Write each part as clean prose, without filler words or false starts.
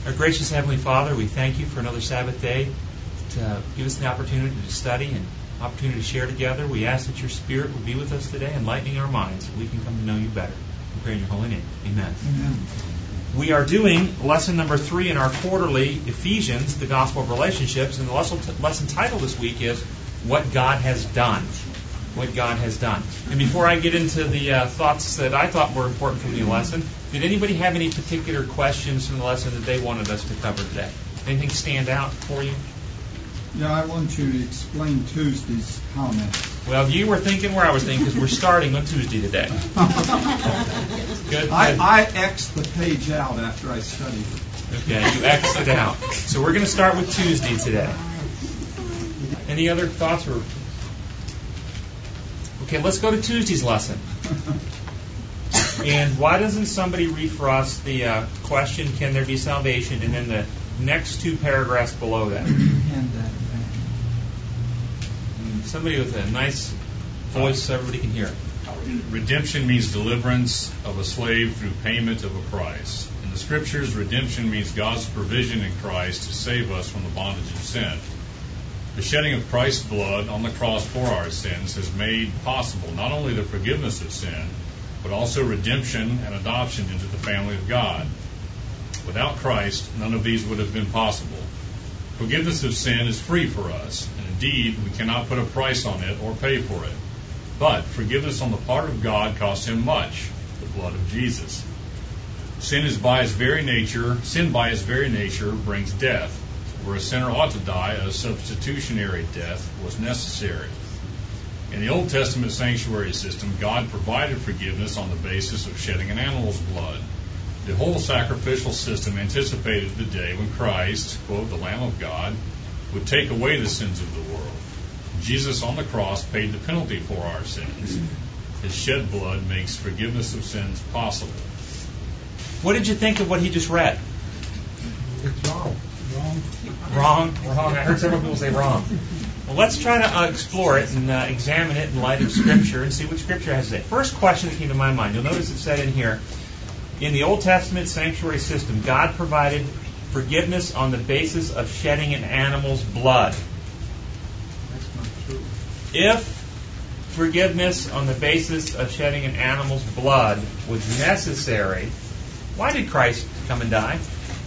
Our gracious Heavenly Father, we thank you for another Sabbath day to give us the opportunity to study and opportunity to share together. We ask that your Spirit will be with us today, enlightening our minds, so we can come to know you better. We pray in your holy name. Amen. Amen. We are doing lesson number 3 in our quarterly Ephesians, the Gospel of Relationships, and the lesson title this week is What God Has Done. What God has done. And before I get into the thoughts that I thought were important from the lesson, did anybody have any particular questions from the lesson that they wanted us to cover today? Anything stand out for you? Yeah, I want you to explain Tuesday's comments. Well, you were thinking where I was thinking, because we're starting on Tuesday today. Good. I X'd the page out after I studied it. Okay, you X'd it out. So we're going to start with Tuesday today. Any other thoughts? Okay, let's go to Tuesday's lesson. And why doesn't somebody read for us the question, can there be salvation, and then the next 2 paragraphs below that? Somebody with a nice voice so everybody can hear it. Redemption means deliverance of a slave through payment of a price. In the Scriptures, redemption means God's provision in Christ to save us from the bondage of sin. The shedding of Christ's blood on the cross for our sins has made possible not only the forgiveness of sin, but also redemption and adoption into the family of God. Without Christ, none of these would have been possible. Forgiveness of sin is free for us, and indeed, we cannot put a price on it or pay for it. But forgiveness on the part of God costs him much, the blood of Jesus. Sin by its very nature brings death. Where a sinner ought to die, a substitutionary death was necessary. In the Old Testament sanctuary system, God provided forgiveness on the basis of shedding an animal's blood. The whole sacrificial system anticipated the day when Christ, quote, the Lamb of God, would take away the sins of the world. Jesus on the cross paid the penalty for our sins. His shed blood makes forgiveness of sins possible. What did you think of what he just read? It's wrong. Wrong. I heard several people say wrong. Well, let's try to explore it and examine it in light of Scripture and see what Scripture has to say. First question that came to my mind, you'll notice it said in here, in the Old Testament sanctuary system, God provided forgiveness on the basis of shedding an animal's blood. That's not true. If forgiveness on the basis of shedding an animal's blood was necessary, why did Christ come and die?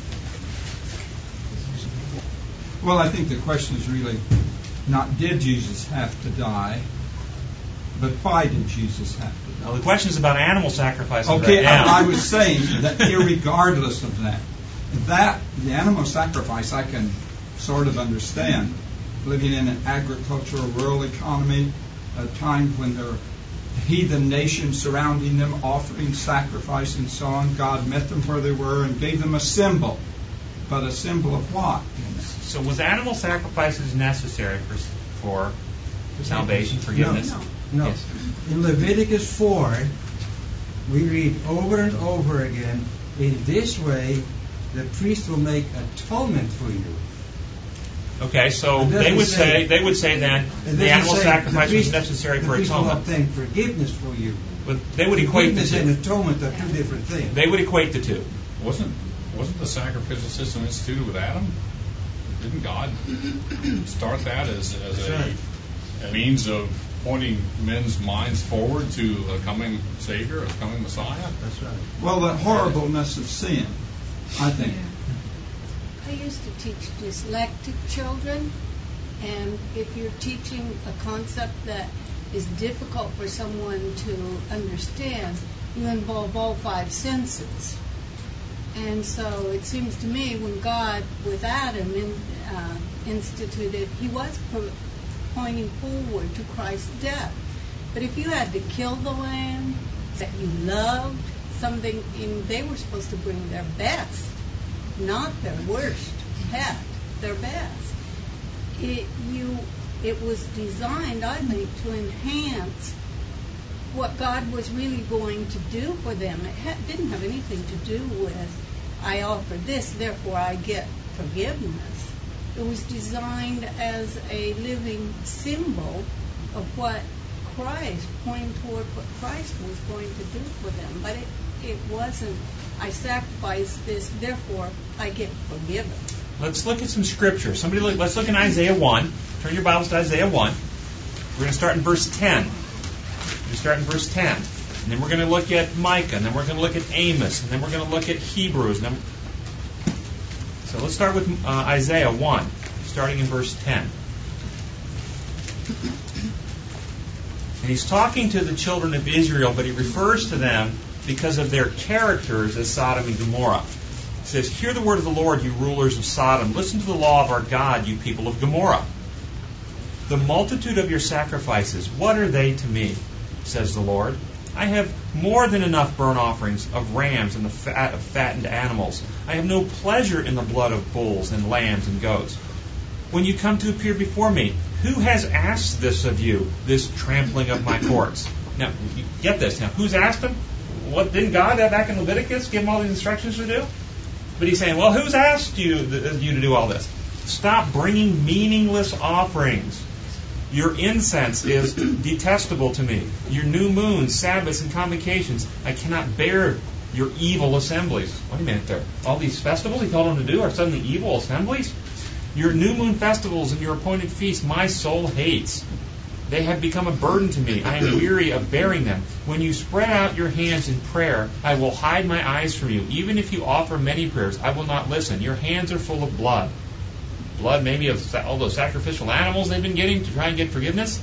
Well, I think the question is really not did Jesus have to die, but why did Jesus have to die? Well, the question is about animal sacrifices Okay, right now. I was saying that irregardless of that the animal sacrifice I can sort of understand. Living in an agricultural rural economy, a time when there were heathen nations surrounding them, offering sacrifice and so on, God met them where they were and gave them a symbol. But a symbol of what? So was animal sacrifices necessary for salvation, forgiveness? No. Yes. In Leviticus 4, we read over and over again, in this way, the priest will make atonement for you. Okay, so they would say then the animal sacrifice was necessary for atonement. The priest will obtain atonement. forgiveness for you. But they would equate the Forgiveness and two. atonement are 2 different things. They would equate the two. Wasn't the sacrificial system instituted with Adam? Didn't God start that as a means of pointing men's minds forward to a coming Savior, a coming Messiah? That's right. Well, the horribleness of sin, I think. I used to teach dyslexic children, and if you're teaching a concept that is difficult for someone to understand, you involve all 5 senses. And so it seems to me when God, with Adam, instituted, he was pointing forward to Christ's death. But if you had to kill the lamb that you loved, they were supposed to bring their best, not their worst pet, their best. It was designed, I think, to enhance what God was really going to do for them. It didn't have anything to do with, I offer this, therefore I get forgiveness. It was designed as a living symbol of what Christ, pointing toward what Christ was going to do for them. But it wasn't I sacrificed this, therefore I get forgiven. Let's look at some scripture. Let's look in Isaiah 1. Turn your Bibles to Isaiah 1. We're going to start in verse 10. And then we're going to look at Micah, and then we're going to look at Amos, and then we're going to look at Hebrews. So let's start with Isaiah 1, starting in verse 10. And he's talking to the children of Israel, but he refers to them because of their characters as Sodom and Gomorrah. He says, "Hear the word of the Lord, you rulers of Sodom. Listen to the law of our God, you people of Gomorrah. The multitude of your sacrifices, what are they to me, says the Lord? I have more than enough burnt offerings of rams and the fat of fattened animals. I have no pleasure in the blood of bulls and lambs and goats. When you come to appear before me, who has asked this of you, this trampling of my courts?" Now, you get this. Now, who's asked him? What, didn't God back in Leviticus give him all these instructions to do? But he's saying, well, who's asked you to do all this? Stop bringing meaningless offerings. Your incense is detestable to me. Your new moons, Sabbaths, and convocations. I cannot bear your evil assemblies. Wait a minute there. All these festivals he told them to do are suddenly evil assemblies? Your new moon festivals and your appointed feasts my soul hates. They have become a burden to me. I am weary of bearing them. When you spread out your hands in prayer, I will hide my eyes from you. Even if you offer many prayers, I will not listen. Your hands are full of blood. Blood maybe of all those sacrificial animals they've been getting to try and get forgiveness.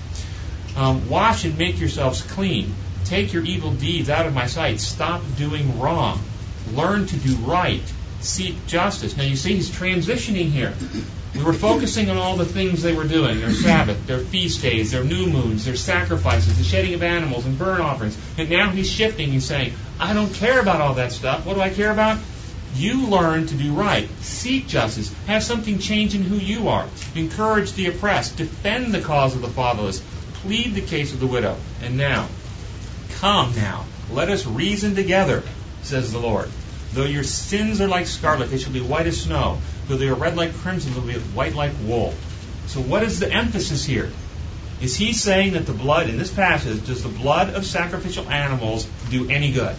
Wash and make yourselves clean. Take your evil deeds out of my sight. Stop doing wrong. Learn to do right. Seek justice. Now you see he's transitioning here. We were focusing on all the things they were doing, their Sabbath, their feast days, their new moons, their sacrifices, the shedding of animals and burnt offerings. And now he's shifting. He's saying, I don't care about all that stuff. What do I care about? You learn to do right. Seek justice. Have something change in who you are. Encourage the oppressed. Defend the cause of the fatherless. Plead the case of the widow. And now, come now, let us reason together, says the Lord. Though your sins are like scarlet, they shall be white as snow. Though they are red like crimson, they'll be white like wool. So what is the emphasis here? Is he saying that the blood, in this passage, does the blood of sacrificial animals do any good?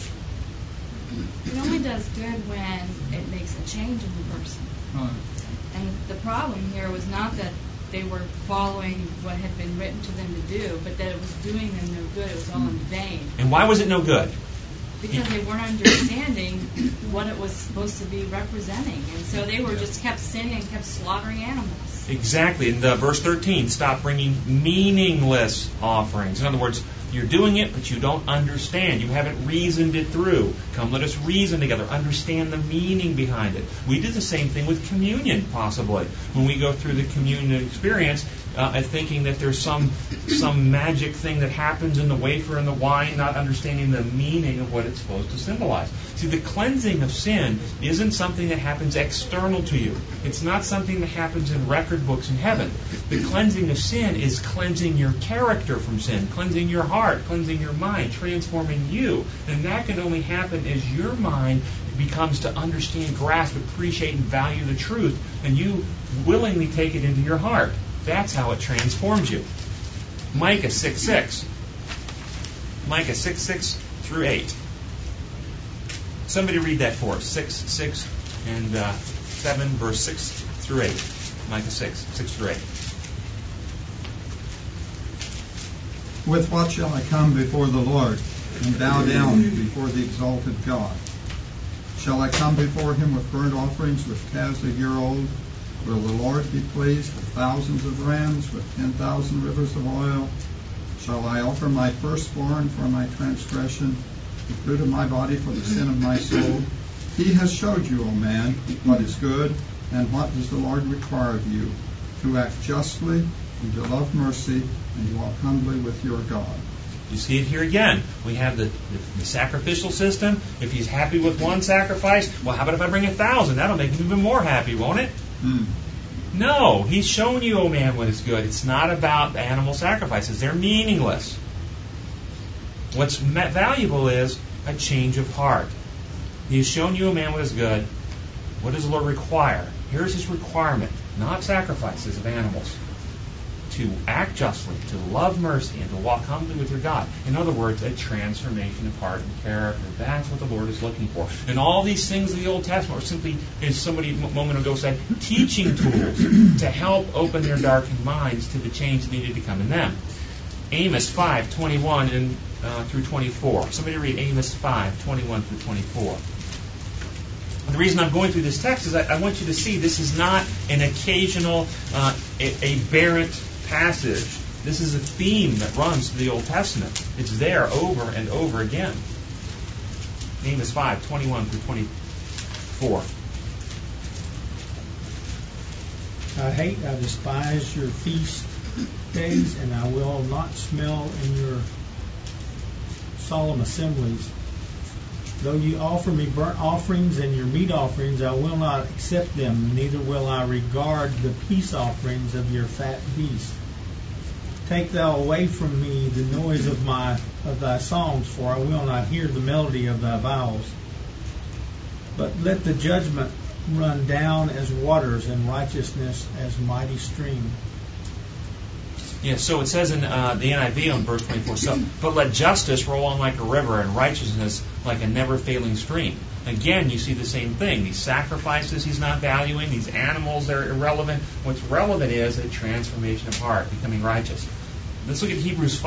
It only does good when it makes a change in the person. And the problem here was not that they were following what had been written to them to do, but that it was doing them no good. It was all in vain. And why was it no good? Because they weren't understanding what it was supposed to be representing. And so they were just kept sinning and kept slaughtering animals. Exactly. In verse 13, stop bringing meaningless offerings. In other words, you're doing it, but you don't understand. You haven't reasoned it through. Come, let us reason together. Understand the meaning behind it. We do the same thing with communion, possibly. When we go through the communion experience, thinking that there's some magic thing that happens in the wafer and the wine, not understanding the meaning of what it's supposed to symbolize. See, the cleansing of sin isn't something that happens external to you. It's not something that happens in record books in heaven. The cleansing of sin is cleansing your character from sin, cleansing your heart, cleansing your mind, transforming you. And that can only happen as your mind becomes to understand, grasp, appreciate, and value the truth, and you willingly take it into your heart. That's how it transforms you. Micah 6:6. Micah 6:6 through 8. Somebody read that for us. 6 and 7, verse 6 through 8. Micah 6 through 8. With what shall I come before the Lord and bow down before the exalted God? Shall I come before him with burnt offerings, with calves a year old? Will the Lord be pleased with thousands of rams, with 10,000 rivers of oil? Shall I offer my firstborn for my transgression, the fruit of my body for the sin of my soul? He has showed you, O man, what is good, and what does the Lord require of you? To act justly, and to love mercy, and to walk humbly with your God. You see it here again. We have the sacrificial system. If he's happy with one sacrifice, well, how about if I bring 1,000? That'll make him even more happy, won't it? No, he's shown you, O man, what is good. It's not about animal sacrifices. They're meaningless. What's valuable is a change of heart. He has shown you, O man, what is good. What does the Lord require? Here's his requirement, not sacrifices of animals. to act justly, to love mercy, and to walk humbly with your God. In other words, a transformation of heart and character. That's what the Lord is looking for. And all these things in the Old Testament are simply, as somebody a moment ago said, teaching tools to help open their darkened minds to the change needed to come in them. Amos 5:21 through 24. Somebody read Amos 5:21 through 24. The reason I'm going through this text is I want you to see this is not an occasional, aberrant passage. This is a theme that runs through the Old Testament. It's there over and over again. Amos 5:21 through 24. I despise your feast days, and I will not smell in your solemn assemblies. Though you offer me burnt offerings and your meat offerings, I will not accept them, neither will I regard the peace offerings of your fat beasts. Take thou away from me the noise of thy songs, for I will not hear the melody of thy vows. But let the judgment run down as waters, and righteousness as mighty stream. Yeah, so it says in the NIV on verse 24, but let justice roll on like a river and righteousness like a never-failing stream. Again, you see the same thing. These sacrifices he's not valuing, these animals, they're irrelevant. What's relevant is a transformation of heart, becoming righteous. Let's look at Hebrews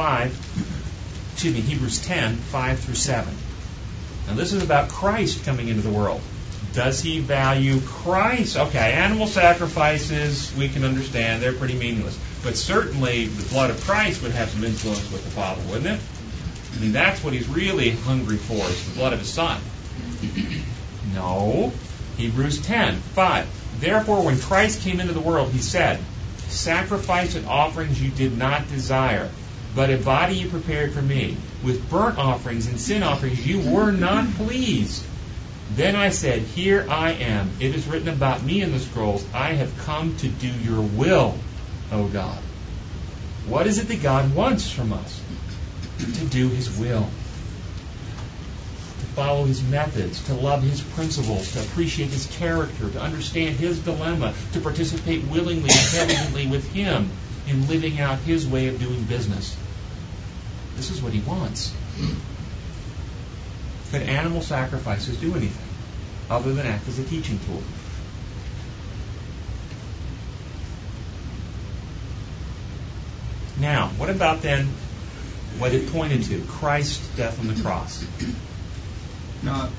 10, 5 through 7. Now this is about Christ coming into the world. Does he value Christ? Okay, animal sacrifices, we can understand, they're pretty meaningless. But certainly the blood of Christ would have some influence with the Father, wouldn't it? I mean, that's what he's really hungry for, is the blood of his Son. No. Hebrews 10, 5. Therefore, when Christ came into the world, he said, sacrifice and offerings you did not desire, but a body you prepared for me. With burnt offerings and sin offerings you were not pleased. Then I said, here I am. It is written about me in the scrolls. I have come to do your will, O God. What is it that God wants from us? To do his will. To follow his methods, to love his principles, to appreciate his character, to understand his dilemma, to participate willingly, intelligently with him in living out his way of doing business. This is what he wants. Could animal sacrifices do anything other than act as a teaching tool? Now, what about then what it pointed to? Christ's death on the cross. Now,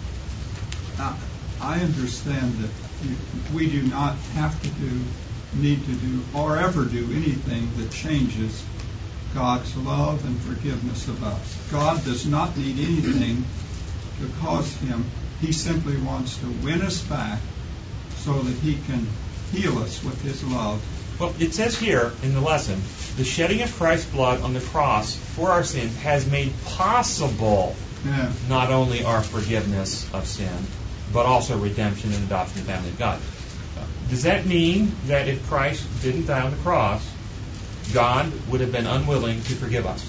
I understand that we do not have to need to do, or ever do anything that changes God's love and forgiveness of us. God does not need anything to cause him. He simply wants to win us back so that he can heal us with his love. Well, it says here in the lesson, the shedding of Christ's blood on the cross for our sins has made possible not only our forgiveness of sin, but also redemption and adoption in the family of God. Does that mean that if Christ didn't die on the cross, God would have been unwilling to forgive us?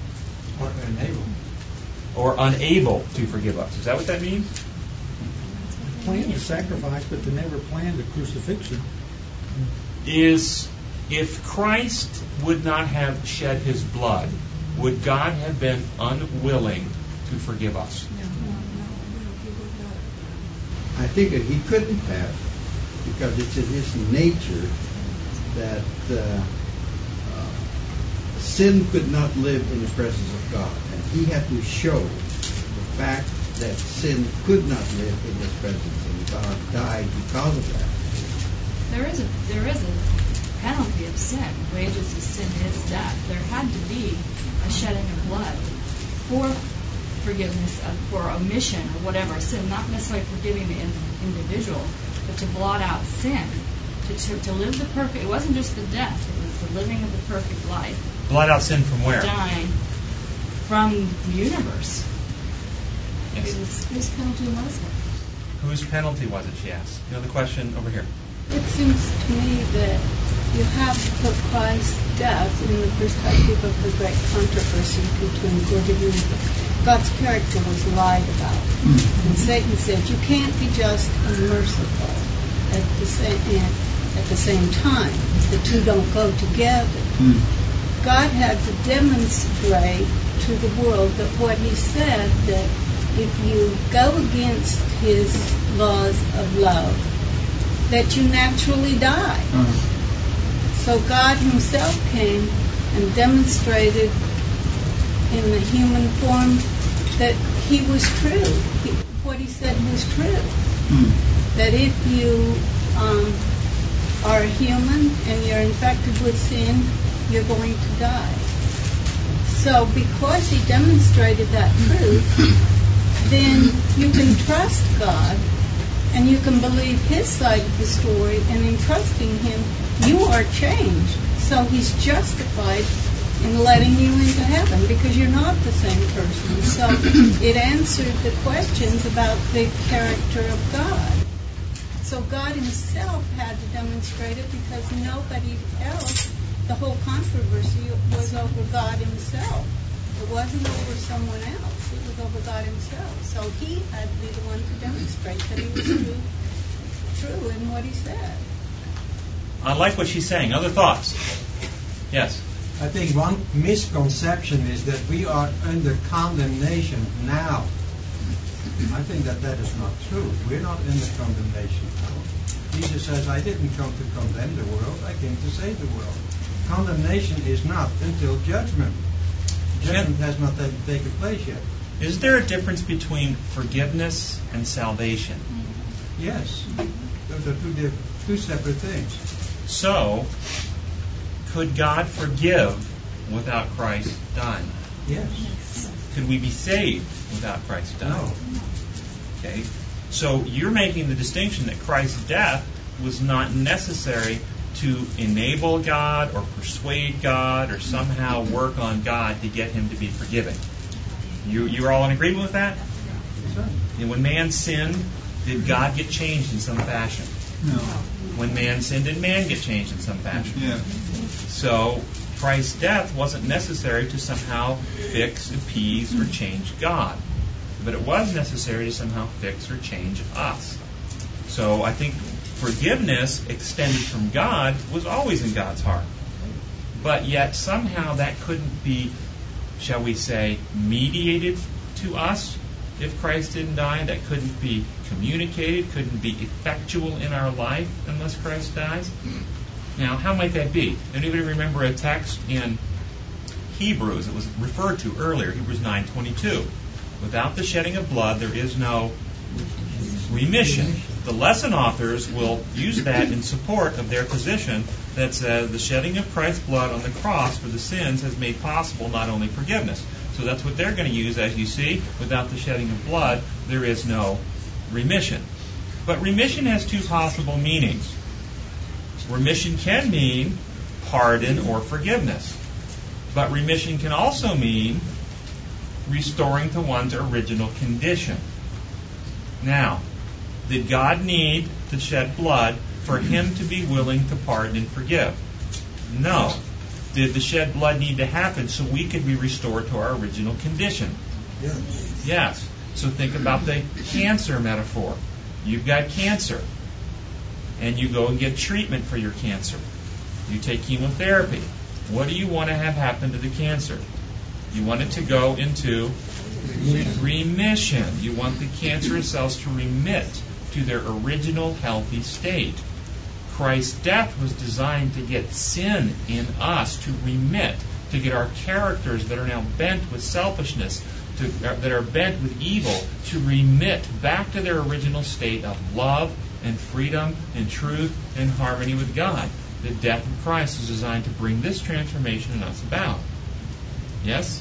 Or unable to forgive us? Is that what that means? Planned a sacrifice, but they never planned a crucifixion. If Christ would not have shed his blood, would God have been unwilling to forgive us? I think that he couldn't have, because it's in his nature that sin could not live in the presence of God, and he had to show the fact that sin could not live in his presence, and God died because of that. There is a penalty of sin. Wages of sin is death. There had to be a shedding of blood for forgiveness, for omission or whatever sin, not necessarily forgiving the individual, but to blot out sin, to live the perfect. It wasn't just the death; it was the living of the perfect life. Blot out sin from where? Dying from the universe. Yes. Whose penalty was it? Whose penalty was it, she asked. You know the question over here. It seems to me that you have to put Christ's death in the perspective of the great controversy between good and evil. God's character was lied about. And Satan said, you can't be just and merciful at the same time. The two don't go together. God had to demonstrate to the world that what he said, that if you go against his laws of love, that you naturally die. So God himself came and demonstrated in the human form that he was true. What he said was true. That if you are a human and you're infected with sin, you're going to die. So because he demonstrated that truth, then you can trust God and you can believe his side of the story, and in trusting him, you are changed. So he's justified in letting you into heaven because you're not the same person. So it answered the questions about the character of God. So God himself had to demonstrate it because nobody else, the whole controversy was over God himself. It wasn't over someone else. It was over God himself. So he had to be the one to demonstrate that he was true in what he said. I like what she's saying. Other thoughts? Yes. I think one misconception is that we are under condemnation now. I think that is not true. We're not under condemnation now. Jesus says, I didn't come to condemn the world, I came to save the world. Condemnation is not until judgment. Judgment has not taken place yet. Is there a difference between forgiveness and salvation? Yes. Those are two separate things. So, could God forgive without Christ dying? Yes. Could we be saved without Christ dying? No. Okay. So you're making the distinction that Christ's death was not necessary to enable God or persuade God or somehow work on God to get him to be forgiving. You're all in agreement with that? Yes. And when man sinned, did God get changed in some fashion? No. When man sinned, did man get changed in some fashion? Yeah. So Christ's death wasn't necessary to somehow fix, appease, or change God. But it was necessary to somehow fix or change us. So I think forgiveness extended from God was always in God's heart. But yet somehow that couldn't be, shall we say, mediated to us if Christ didn't die. That couldn't be communicated, couldn't be effectual in our life unless Christ dies. Now, how might that be? Anybody remember a text in Hebrews? It was referred to earlier, Hebrews 9:22. Without the shedding of blood, there is no remission. The lesson authors will use that in support of their position that says the shedding of Christ's blood on the cross for the sins has made possible not only forgiveness. So that's what they're going to use, as you see. Without the shedding of blood, there is no remission. But remission has two possible meanings. Remission can mean pardon or forgiveness. But remission can also mean restoring to one's original condition. Now, did God need to shed blood for him to be willing to pardon and forgive? No. Did the shed blood need to happen so we could be restored to our original condition? Yes. Yes. So think about the cancer metaphor. You've got cancer, and you go and get treatment for your cancer. You take chemotherapy. What do you want to have happen to the cancer? You want it to go into remission. You want the cancerous cells to remit to their original healthy state. Christ's death was designed to get sin in us to remit, to get our characters that are now bent with selfishness, that are bent with evil, to remit back to their original state of love and freedom and truth and harmony with God. The death of Christ is designed to bring this transformation in us about. Yes?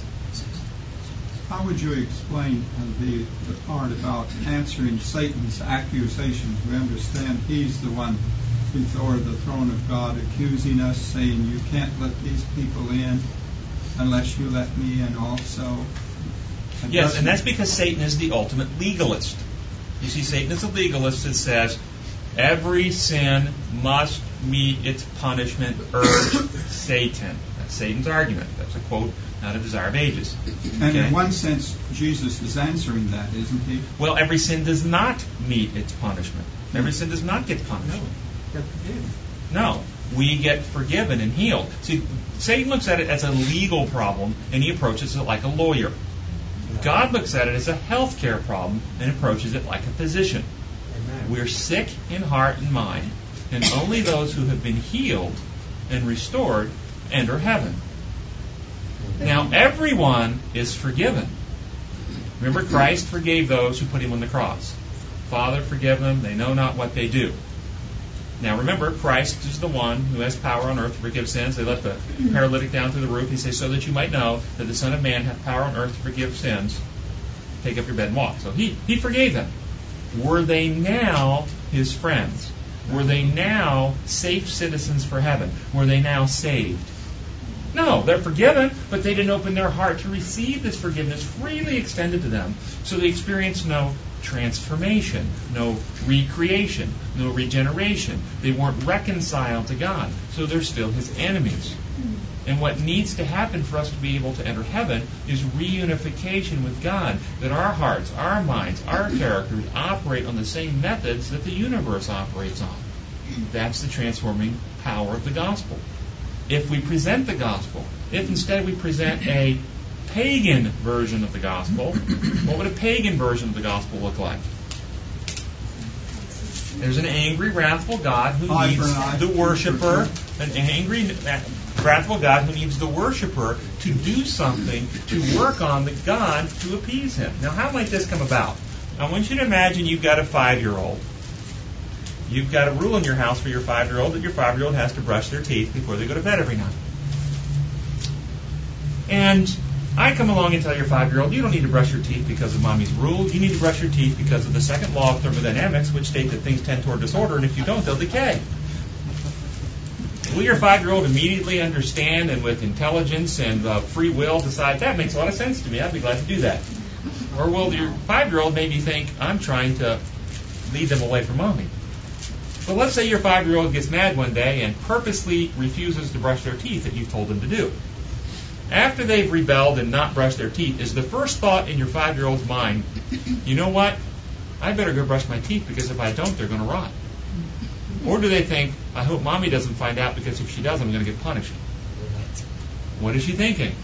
How would you explain the part about answering Satan's accusations? We understand he's the one before the throne of God accusing us, saying you can't let these people in unless you let me in also. Yes, and that's because Satan is the ultimate legalist. You see, Satan is a legalist that says every sin must meet its punishment, urged Satan. That's Satan's argument. That's a quote out of Desire of Ages. And in one sense, Jesus is answering that, isn't he? Well, every sin does not meet its punishment. Every sin does not get punished. No. No. we get forgiven and healed. See, Satan looks at it as a legal problem, and he approaches it like a lawyer. God looks at it as a health care problem and approaches it like a physician. Amen. We're sick in heart and mind, and only those who have been healed and restored enter heaven. Now, everyone is forgiven. Remember, Christ forgave those who put him on the cross. Father, forgive them, they know not what they do. Now remember, Christ is the one who has power on earth to forgive sins. They let the paralytic down through the roof. He says, so that you might know that the Son of Man hath power on earth to forgive sins. Take up your bed and walk. So he forgave them. Were they now his friends? Were they now safe citizens for heaven? Were they now saved? No, they're forgiven, but they didn't open their heart to receive this forgiveness freely extended to them. So they experienced no transformation, no recreation, no regeneration. They weren't reconciled to God, so they're still his enemies. And what needs to happen for us to be able to enter heaven is reunification with God, that our hearts, our minds, our characters operate on the same methods that the universe operates on. That's the transforming power of the gospel. If we present the gospel, if instead we present a pagan version of the gospel, what would a pagan version of the gospel look like? There's an angry, wrathful God who needs the worshiper, an angry, wrathful God who needs the worshiper to do something, to work on the God to appease him. Now, how might this come about? I want you to imagine you've got a 5-year-old. You've got a rule in your house for your 5-year-old that your 5-year-old has to brush their teeth before they go to bed every night. And I come along and tell your 5-year-old, you don't need to brush your teeth because of Mommy's rule. You need to brush your teeth because of the second law of thermodynamics, which states that things tend toward disorder, and if you don't, they'll decay. Will your 5-year-old immediately understand and with intelligence and free will decide, that makes a lot of sense to me, I'd be glad to do that? Or will your 5-year-old maybe think, I'm trying to lead them away from Mommy? But let's say your 5-year-old gets mad one day and purposely refuses to brush their teeth that you've told them to do. After they've rebelled and not brushed their teeth, is the first thought in your 5-year-old's mind, you know what? I better go brush my teeth because if I don't, they're going to rot. Or do they think, I hope Mommy doesn't find out because if she does, I'm going to get punished? What is she thinking?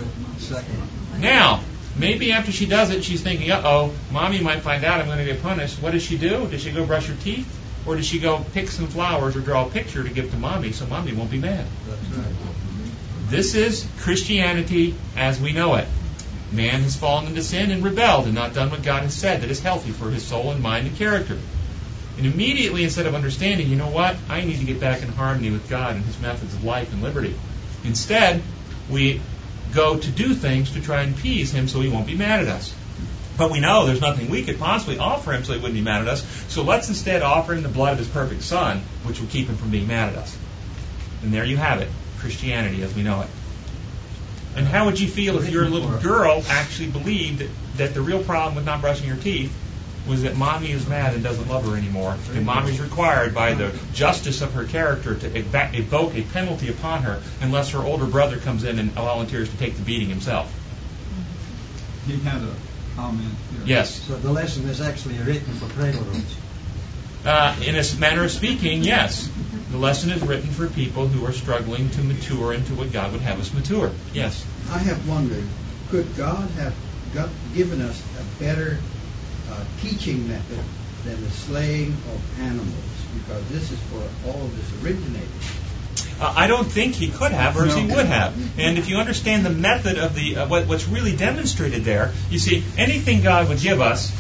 Now, maybe after she does it, she's thinking, uh-oh, Mommy might find out I'm going to get punished. What does she do? Does she go brush her teeth? Or does she go pick some flowers or draw a picture to give to Mommy so Mommy won't be mad? That's right. This is Christianity as we know it. Man has fallen into sin and rebelled and not done what God has said that is healthy for his soul and mind and character. And immediately, instead of understanding, you know what? I need to get back in harmony with God and his methods of life and liberty. Instead, we go to do things to try and appease him so he won't be mad at us. But we know there's nothing we could possibly offer him so he wouldn't be mad at us. So let's instead offer him the blood of his perfect Son, which will keep him from being mad at us. And there you have it, Christianity as we know it. And how would you feel if your little girl actually believed that the real problem with not brushing her teeth was that Mommy is mad and doesn't love her anymore, and Mommy's required by the justice of her character to evoke a penalty upon her unless her older brother comes in and volunteers to take the beating himself? He had a comment here. Yes. So the lesson is actually written for cradle-rooms. In a manner of speaking, yes. The lesson is written for people who are struggling to mature into what God would have us mature. Yes. I have wondered, could God have given us a better teaching method than the slaying of animals? Because this is where all of this originated. I don't think he could have, or he would have. And if you understand the method of the what's really demonstrated there, you see, anything God would give us,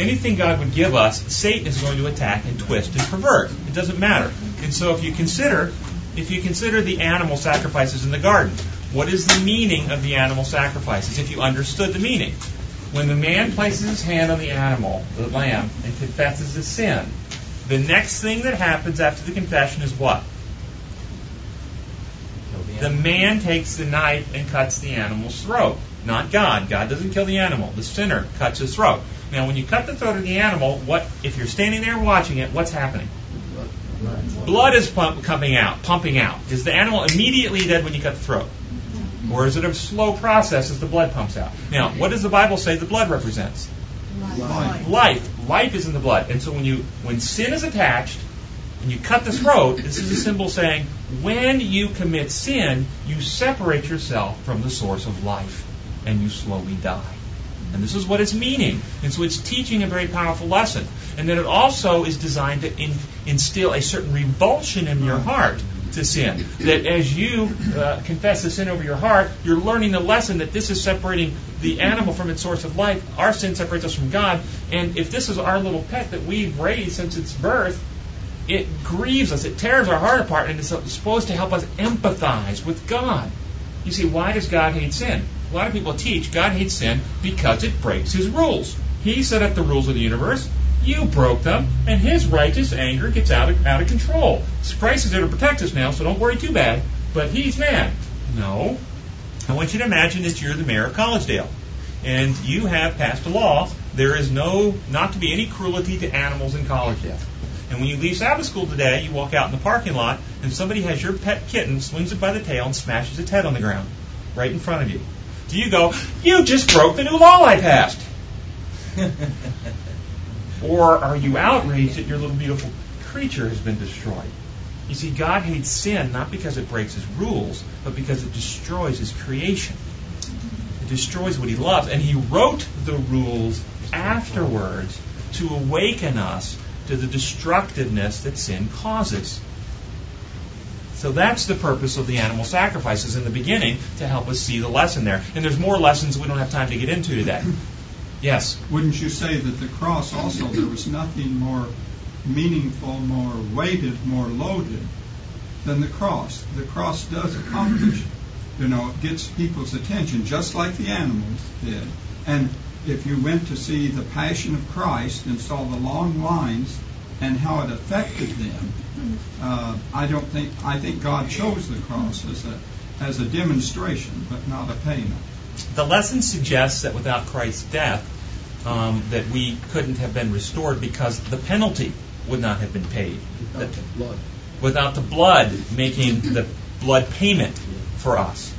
Satan is going to attack and twist and pervert. It doesn't matter. And so if you consider the animal sacrifices in the garden, what is the meaning of the animal sacrifices? If you understood the meaning, when the man places his hand on the animal, the lamb, and confesses his sin, the next thing that happens after the confession is what? The man takes the knife and cuts the animal's throat. Not God. God doesn't kill the animal. The sinner cuts his throat. Now, when you cut the throat of the animal, if you're standing there watching it, what's happening? Blood is pumping out. Is the animal immediately dead when you cut the throat? Or is it a slow process as the blood pumps out? Now, what does the Bible say the blood represents? Life. Life is in the blood. And so when sin is attached, and you cut the throat, this is a symbol saying, when you commit sin, you separate yourself from the source of life, and you slowly die. And this is what it's meaning. And so it's teaching a very powerful lesson. And then it also is designed to instill a certain revulsion in your heart to sin. That as you confess the sin over your heart, you're learning the lesson that this is separating the animal from its source of life. Our sin separates us from God. And if this is our little pet that we've raised since its birth, it grieves us. It tears our heart apart, and it's supposed to help us empathize with God. You see, why does God hate sin? A lot of people teach God hates sin because it breaks His rules. He set up the rules of the universe. You broke them, and His righteous anger gets out of control. Christ is there to protect us now, so don't worry too bad. But He's mad. No. I want you to imagine that you're the mayor of Collegedale, and you have passed a law. There is not to be any cruelty to animals in Collegedale. And when you leave Sabbath school today, you walk out in the parking lot, and somebody has your pet kitten, swings it by the tail, and smashes its head on the ground right in front of you. Do you go, you just broke the new law I passed? Or are you outraged that your little beautiful creature has been destroyed? You see, God hates sin not because it breaks His rules, but because it destroys His creation. It destroys what He loves. And He wrote the rules afterwards to awaken us to the destructiveness that sin causes. So that's the purpose of the animal sacrifices in the beginning, to help us see the lesson there. And there's more lessons we don't have time to get into today. Yes? Wouldn't you say that the cross also, there was nothing more meaningful, more weighted, more loaded than the cross? The cross does accomplish, it gets people's attention, just like the animals did. And if you went to see the Passion of Christ and saw the long lines and how it affected them, I think God chose the cross as a demonstration, but not a payment. The lesson suggests that without Christ's death, that we couldn't have been restored because the penalty would not have been paid. Without the blood. Without the blood making the blood payment for us.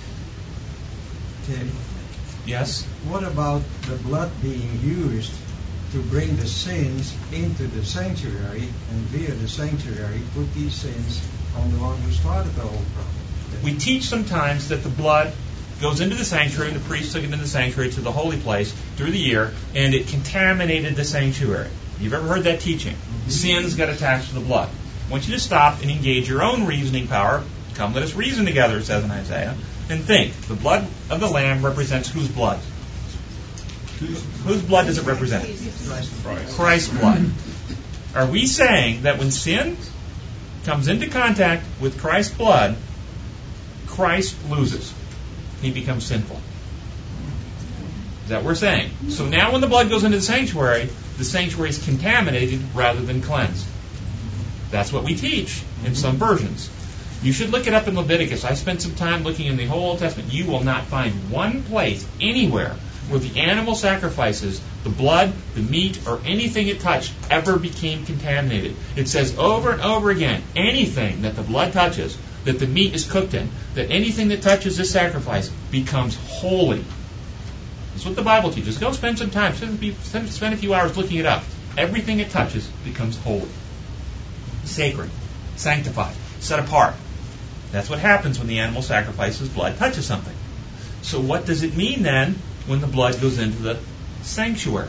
Tim, yes? What about the blood being used to bring the sins into the sanctuary, and via the sanctuary put these sins on the one who started the whole problem? We teach sometimes that the blood goes into the sanctuary, and the priest took it into the sanctuary to the holy place through the year, and it contaminated the sanctuary. You've ever heard that teaching? Sins got attached to the blood. I want you to stop and engage your own reasoning power. Come, let us reason together, it says in Isaiah, and think. The blood of the Lamb represents whose blood? Whose blood does it represent? Christ's blood. Are we saying that when sin comes into contact with Christ's blood, Christ loses? He becomes sinful. Is that what we're saying? So now when the blood goes into the sanctuary is contaminated rather than cleansed. That's what we teach in some versions. You should look it up in Leviticus. I spent some time looking in the whole Old Testament. You will not find one place anywhere where the animal sacrifices, the blood, the meat, or anything it touched ever became contaminated. It says over and over again, anything that the blood touches, that the meat is cooked in, that anything that touches this sacrifice becomes holy. That's what the Bible teaches. Go spend some time, spend a few hours looking it up. Everything it touches becomes holy, sacred, sanctified, set apart. That's what happens when the animal sacrifice's blood touches something. So what does it mean then when the blood goes into the sanctuary?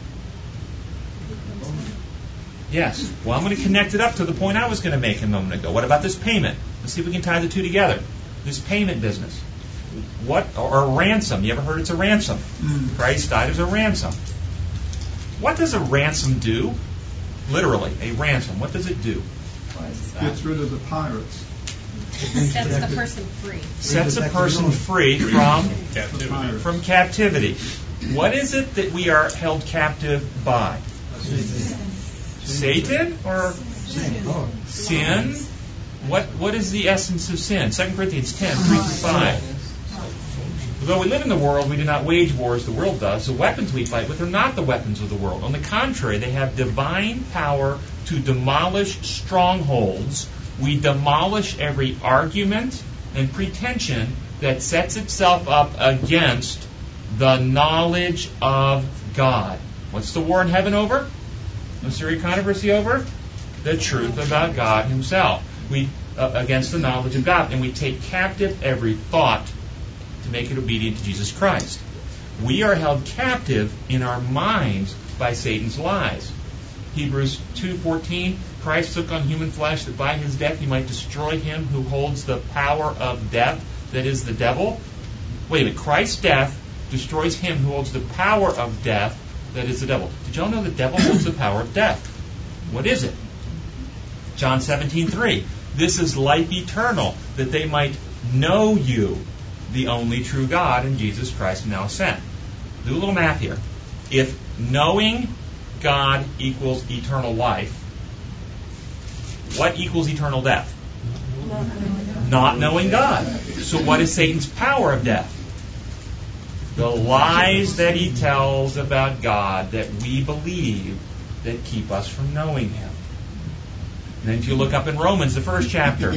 Yes. Well, I'm going to connect it up to the point I was going to make a moment ago. What about this payment? Let's see if we can tie the two together. This payment business. Or a ransom. You ever heard it's a ransom? Christ died as a ransom. What does a ransom do? Literally, a ransom. What does it do? Gets rid of the pirates. Sets the person free. Sets a person free from captivity. What is it that we are held captive by? Satan or sin? What is the essence of sin? 2 Corinthians 10, 3-5. Though we live in the world, we do not wage war as the world does. The weapons we fight with are not the weapons of the world. On the contrary, they have divine power to demolish strongholds. We demolish every argument and pretension that sets itself up against the knowledge of God. What's the war in heaven over? What's the controversy over? the truth about God himself. We against the knowledge of God. And we take captive every thought to make it obedient to Jesus Christ. We are held captive in our minds by Satan's lies. Hebrews 2:14, Christ took on human flesh that by his death he might destroy him who holds the power of death, that is the devil. Wait a minute, Christ's death destroys him who holds the power of death, that is the devil. Did y'all know the devil holds the power of death? What is it? John 17:3, this is life eternal, that they might know you, the only true God, and Jesus Christ now sent. Do a little math here. If knowing God equals eternal life, what equals eternal death? Not knowing God. So what is Satan's power of death? The lies that he tells about God that we believe that keep us from knowing him. And then if you look up in Romans, the first chapter,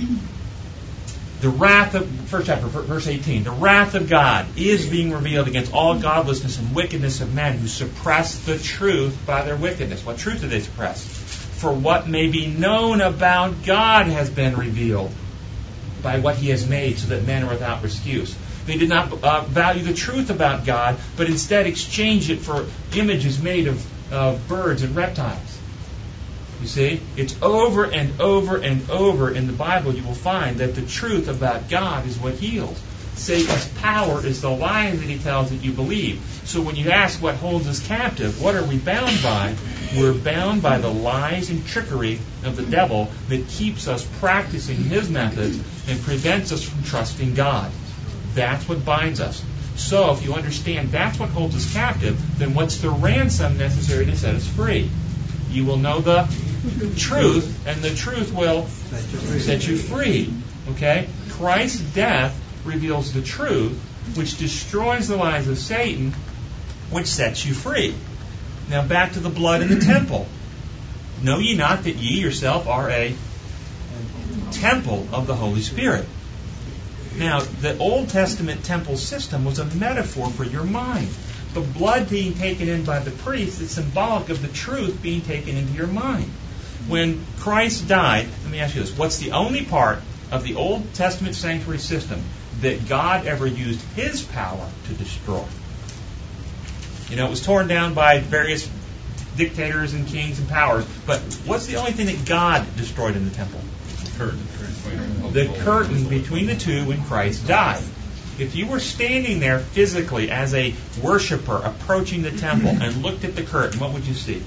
verse 18, the wrath of God is being revealed against all godlessness and wickedness of men who suppress the truth by their wickedness. What truth do they suppress? For what may be known about God has been revealed by what he has made, so that men are without excuse. They did not value the truth about God, but instead exchanged it for images made of birds and reptiles. You see, it's over and over and over in the Bible you will find that the truth about God is what heals. Satan's power is the lie that he tells that you believe. So when you ask what holds us captive, what are we bound by? We're bound by the lies and trickery of the devil that keeps us practicing his methods and prevents us from trusting God. That's what binds us. So if you understand that's what holds us captive, then what's the ransom necessary to set us free? You will know the truth, and the truth will set you free. Okay? Christ's death reveals the truth, which destroys the lies of Satan, which sets you free. Now back to the blood in the temple. Know ye not that ye yourself are a temple of the Holy Spirit? Now, the Old Testament temple system was a metaphor for your mind. The blood being taken in by the priest is symbolic of the truth being taken into your mind. When Christ died, let me ask you this, what's the only part of the Old Testament sanctuary system that God ever used his power to destroy? You know, it was torn down by various dictators and kings and powers, but what's the only thing that God destroyed in the temple? The curtain between the two when Christ died. If you were standing there physically as a worshiper approaching the temple and looked at the curtain, what would you see?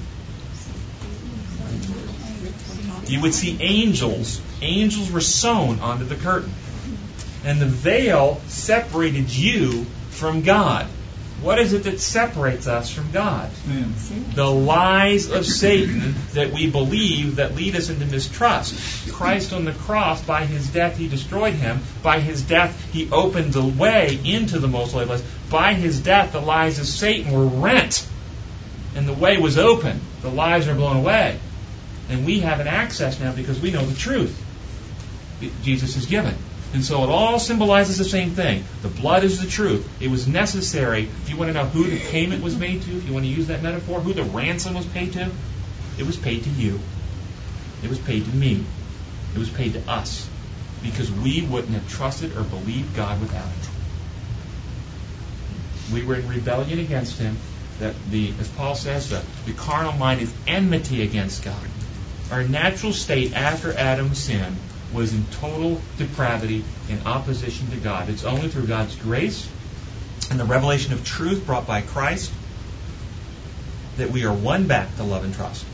You would see angels. Angels were sewn onto the curtain. And the veil separated you from God. What is it that separates us from God? The lies of Satan that we believe that lead us into mistrust. Christ on the cross, by his death, he destroyed him. By his death, he opened the way into the most holy place. By his death, the lies of Satan were rent. And the way was open. The lies are blown away. And we have an access now because we know the truth Jesus has given. And so it all symbolizes the same thing. The blood is the truth. It was necessary. If you want to know who the payment was made to, if you want to use that metaphor, who the ransom was paid to, it was paid to you. It was paid to me. It was paid to us. Because we wouldn't have trusted or believed God without it. We were in rebellion against him. As Paul says, the carnal mind is enmity against God. Our natural state after Adam's sin was in total depravity and opposition to God. It's only through God's grace and the revelation of truth brought by Christ that we are won back to love and trust.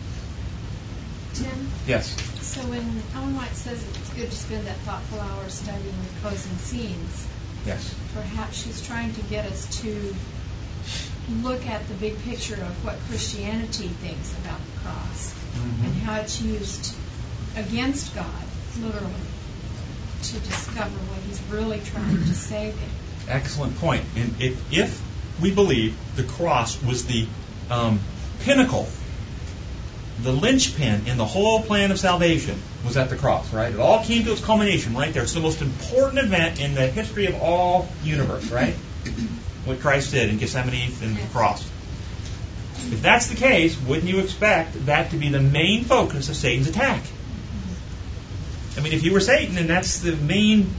Tim? Yes? So when Ellen White says it's good to spend that thoughtful hour studying the closing scenes, yes, perhaps she's trying to get us to look at the big picture of what Christianity thinks about the cross and how it's used against God, literally, to discover what he's really trying to say there. Excellent point. And if we believe the cross was the pinnacle, the linchpin in the whole plan of salvation was at the cross, right? It all came to its culmination right there. It's the most important event in the history of all universe, right? What Christ did in Gethsemane and the cross. If that's the case, wouldn't you expect that to be the main focus of Satan's attack? I mean, if you were Satan and that's the main,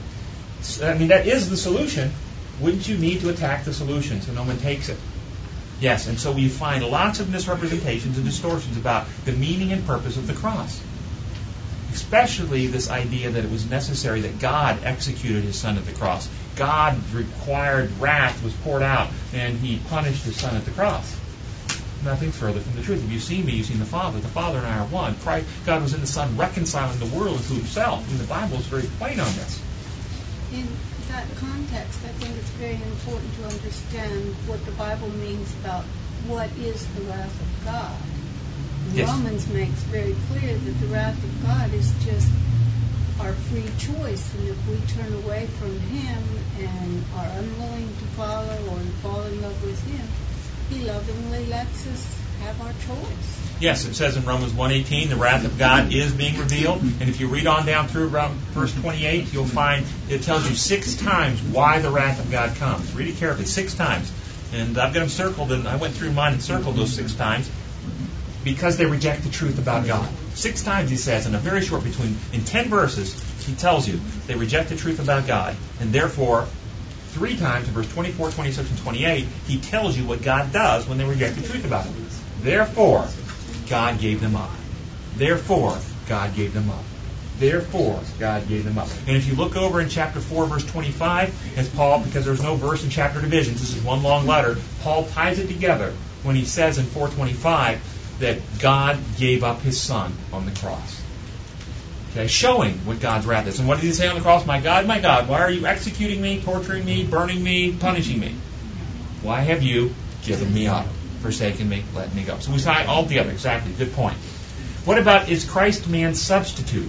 that is the solution, wouldn't you need to attack the solution so no one takes it? Yes, and so we find lots of misrepresentations and distortions about the meaning and purpose of the cross. Especially this idea that it was necessary that God executed His Son at the cross. God required wrath was poured out, and He punished His Son at the cross. Nothing further from the truth. If you've seen me, you've seen the Father. The Father and I are one. God was in the Son reconciling the world to Himself. And the Bible is very plain on this. In that context, I think it's very important to understand what the Bible means about what is the wrath of God. Yes. Romans makes very clear that the wrath of God is just our free choice, and if we turn away from Him and are unwilling to follow or fall in love with Him, He lovingly lets us have our choice. Yes, it says in Romans 1:18, the wrath of God is being revealed. And if you read on down through verse 28, you'll find it tells you 6 times why the wrath of God comes. Read it carefully, 6 times. And I've got them circled, and I went through mine and circled those 6 times. Because they reject the truth about God. 6 times he says, in a very short, in 10 verses, he tells you they reject the truth about God. And therefore, 3 times in verse 24, 26, and 28, he tells you what God does when they reject the truth about Him. Therefore, God gave them up. Therefore, God gave them up. Therefore, God gave them up. And if you look over in chapter 4, verse 25, as Paul, because there's no verse and chapter divisions, this is one long letter, Paul ties it together when he says in 4:25 that God gave up His Son on the cross. Okay, showing what God's wrath is. And what did He say on the cross? My God, why are you executing me, torturing me, burning me, punishing me? Why have you given me up, forsaken me, let me go? So we tie it all together. Exactly. Good point. What about, is Christ man's substitute?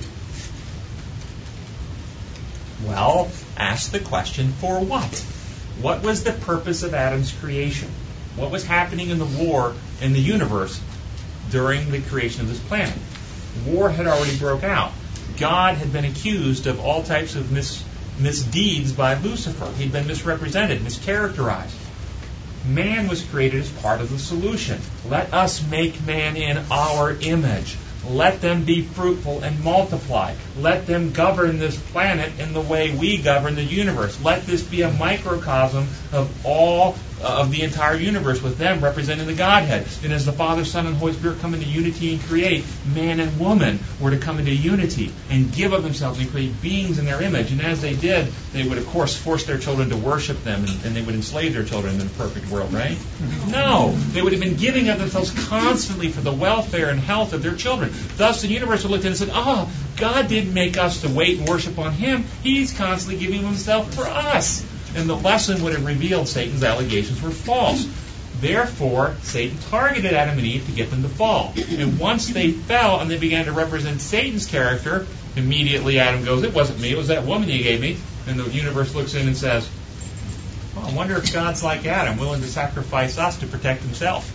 Well, ask the question, for what? What was the purpose of Adam's creation? What was happening in the war in the universe during the creation of this planet? War had already broke out. God had been accused of all types of misdeeds by Lucifer. He'd been misrepresented, mischaracterized. Man was created as part of the solution. Let us make man in our image. Let them be fruitful and multiply. Let them govern this planet in the way we govern the universe. Let this be a microcosm of all of the entire universe, with them representing the Godhead. And as the Father, Son, and Holy Spirit come into unity and create, man and woman were to come into unity and give of themselves and create beings in their image. And as they did, they would, of course, force their children to worship them, and they would enslave their children in a perfect world, right? No. They would have been giving of themselves constantly for the welfare and health of their children. Thus, the universe would look at it and said, God didn't make us to wait and worship on Him. He's constantly giving Himself for us. And the lesson would have revealed Satan's allegations were false. Therefore, Satan targeted Adam and Eve to get them to fall. And once they fell and they began to represent Satan's character, immediately Adam goes, it wasn't me, it was that woman you gave me. And the universe looks in and says, I wonder if God's like Adam, willing to sacrifice us to protect Himself.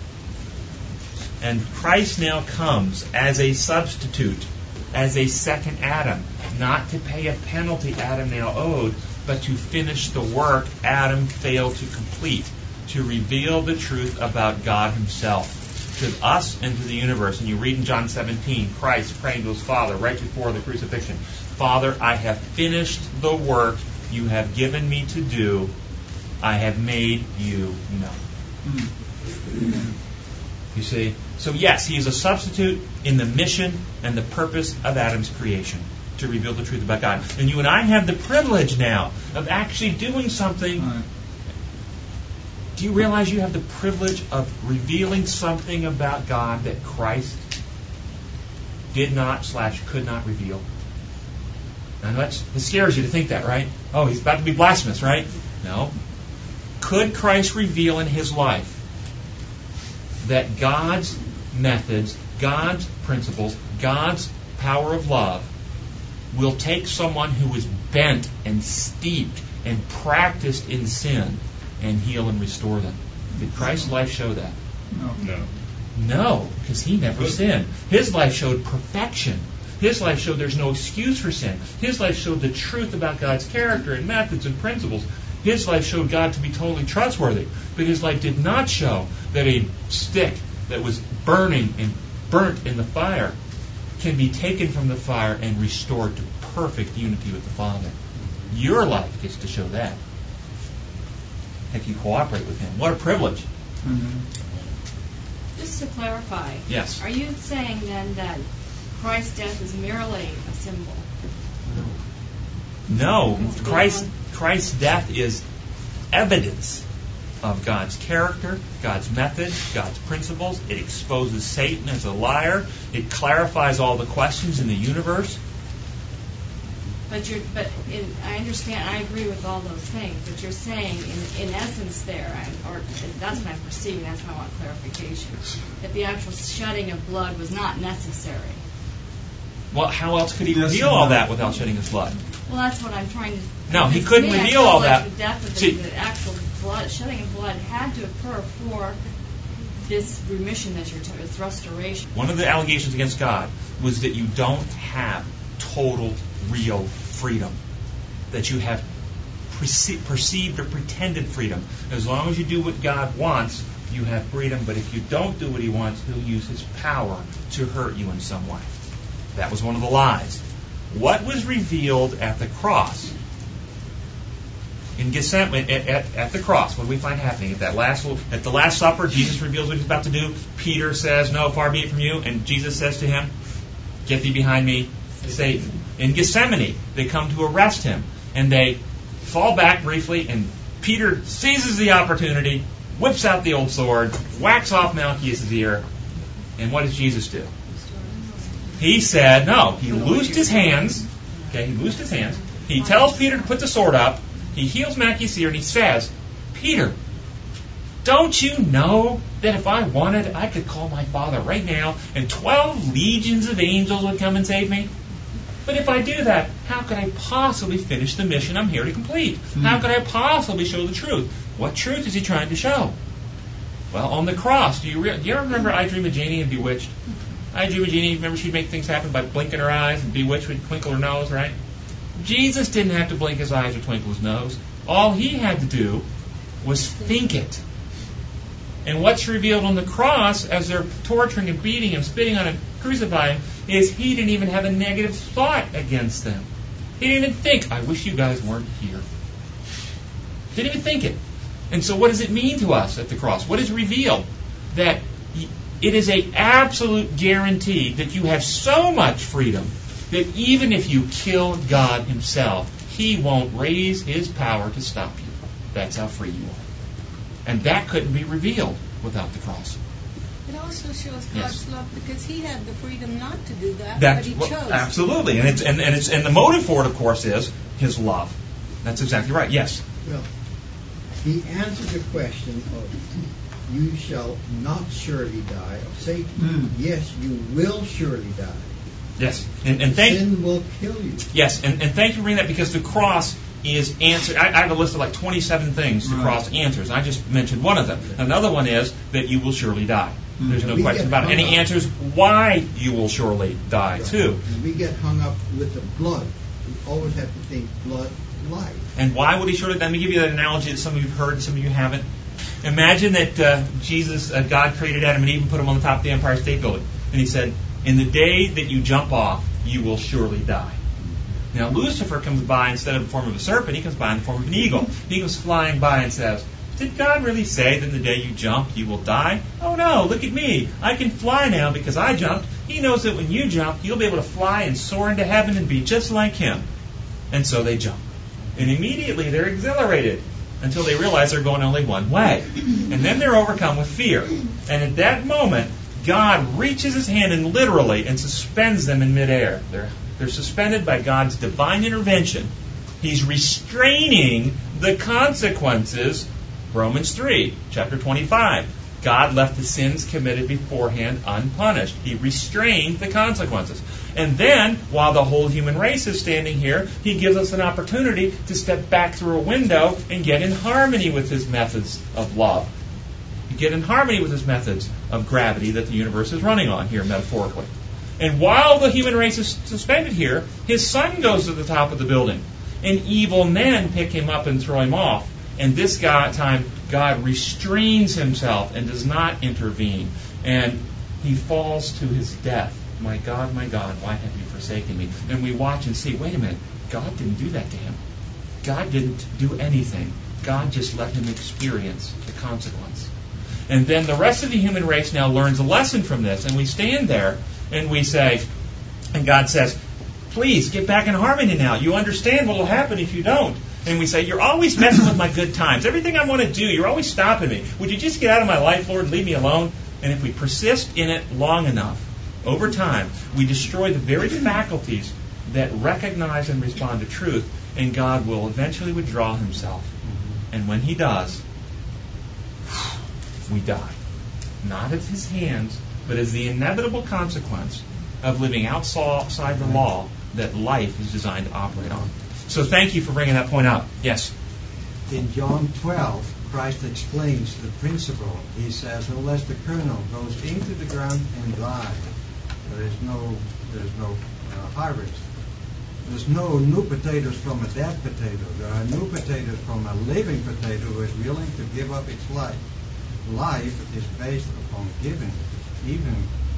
And Christ now comes as a substitute, as a second Adam, not to pay a penalty Adam now owed, but to finish the work Adam failed to complete, to reveal the truth about God Himself to us and to the universe. And you read in John 17, Christ praying to His Father right before the crucifixion, Father, I have finished the work You have given me to do. I have made You known. You see? So yes, He is a substitute in the mission and the purpose of Adam's creation, to reveal the truth about God. And you and I have the privilege now of actually doing something. Do you realize you have the privilege of revealing something about God that Christ did not / could not reveal? And it scares you to think that, right? Oh, he's about to be blasphemous, right? No. Could Christ reveal in His life that God's methods, God's principles, God's power of love will take someone who is bent and steeped and practiced in sin and heal and restore them? Did Christ's life show that? No, because He never sinned. His life showed perfection. His life showed there's no excuse for sin. His life showed the truth about God's character and methods and principles. His life showed God to be totally trustworthy. But his life did not show that a stick that was burning and burnt in the fire can be taken from the fire and restored to perfect unity with the Father. Your life gets to show that if you cooperate with Him. What a privilege. Mm-hmm. Just to clarify, yes. Are you saying then that Christ's death is merely a symbol? No. Christ's death is evidence of God's character, God's method, God's principles. It exposes Satan as a liar. It clarifies all the questions in the universe. I understand, I agree with all those things, but you're saying, in essence there, or that's what I'm perceiving, that's why I want clarification, that the actual shedding of blood was not necessary. Well, how else could He reveal all that without shedding His blood? Well, that's what I'm trying to... No, He couldn't reveal all that. The death of the actual blood, shedding of blood had to occur for this remission that you're talking about, this restoration. One of the allegations against God was that you don't have total, real freedom. That you have perceived or pretended freedom. As long as you do what God wants, you have freedom. But if you don't do what He wants, He'll use His power to hurt you in some way. That was one of the lies. What was revealed at the cross? In Gethsemane, at the cross, what do we find happening? At the Last Supper, Jesus reveals what He's about to do. Peter says, "No, far be it from you." And Jesus says to him, "Get thee behind me, Satan." In Gethsemane, they come to arrest Him. And they fall back briefly, and Peter seizes the opportunity, whips out the old sword, whacks off Malchus' ear. And what does Jesus do? He said, no, He loosed His hands. Okay, He loosed His hands. He tells Peter to put the sword up. He heals Malchus' ear, and He says, "Peter, don't you know that if I wanted, I could call my Father right now, and 12 legions of angels would come and save me? But if I do that, how could I possibly finish the mission I'm here to complete? How could I possibly show the truth?" What truth is He trying to show? Well, on the cross, do you ever remember I Dream of Jeannie and Bewitched? I Dream of Jeannie, remember she'd make things happen by blinking her eyes, and Bewitched would twinkle her nose, right? Jesus didn't have to blink his eyes or twinkle his nose. All He had to do was think it. And what's revealed on the cross as they're torturing and beating Him, spitting on Him, crucifying Him, is He didn't even have a negative thought against them. He didn't even think, "I wish you guys weren't here." Didn't even think it. And so what does it mean to us at the cross? What is revealed? That it is an absolute guarantee that you have so much freedom that even if you kill God Himself, He won't raise His power to stop you. That's how free you are. And that couldn't be revealed without the cross. It also shows God's love because He had the freedom not to do that, That's, but He chose. Absolutely, and the motive for it, of course, is His love. That's exactly right. Yes. Well, He answered the question of, "You shall not surely die," of Satan. Yes, you will surely die. Yes, sin will kill you. Yes, and thank you for bringing that, because the cross is answered. I have a list of like 27 things the cross answers. I just mentioned one of them. Another one is that you will surely die. There's no question about it. And He answers why you will surely die, too. And we get hung up with the blood. We always have to think blood, life. And why would He surely die? Let me give you that analogy that some of you have heard and some of you haven't. Imagine that God created Adam and Eve and put them on the top of the Empire State Building. And He said, "In the day that you jump off, you will surely die." Now, Lucifer comes by instead of the form of a serpent, he comes by in the form of an eagle. He goes flying by and says, "Did God really say that in the day you jump, you will die? Oh no, look at me. I can fly now because I jumped. He knows that when you jump, you'll be able to fly and soar into heaven and be just like Him." And so they jump. And immediately they're exhilarated until they realize they're going only one way. And then they're overcome with fear. And at that moment, God reaches His hand and literally and suspends them in midair. They're suspended by God's divine intervention. He's restraining the consequences. Romans 3, chapter 25. God left the sins committed beforehand unpunished. He restrained the consequences. And then, while the whole human race is standing here, He gives us an opportunity to step back through a window and get in harmony with His methods of love. Get in harmony with His methods of gravity that the universe is running on here, metaphorically. And while the human race is suspended here, His Son goes to the top of the building. And evil men pick Him up and throw Him off. And this time, God restrains himself and does not intervene. And he falls to his death. My God, why have you forsaken me? And we watch and see, wait a minute, God didn't do that to him. God didn't do anything. God just let him experience the consequence. And then the rest of the human race now learns a lesson from this. And we stand there and we say, and God says, please get back in harmony now. You understand what will happen if you don't. And we say, you're always messing with my good times. Everything I want to do, you're always stopping me. Would you just get out of my life, Lord, and leave me alone? And if we persist in it long enough, over time, we destroy the very faculties that recognize and respond to truth, and God will eventually withdraw himself. And when he does, we die. Not at his hands, but as the inevitable consequence of living outside the law that life is designed to operate on. So thank you for bringing that point out. Yes? In John 12, Christ explains the principle. He says, unless the kernel goes into the ground and dies, there is no harvest. There's no new potatoes from a dead potato. There are new potatoes from a living potato who is willing to give up its life. Life is based upon giving. Even,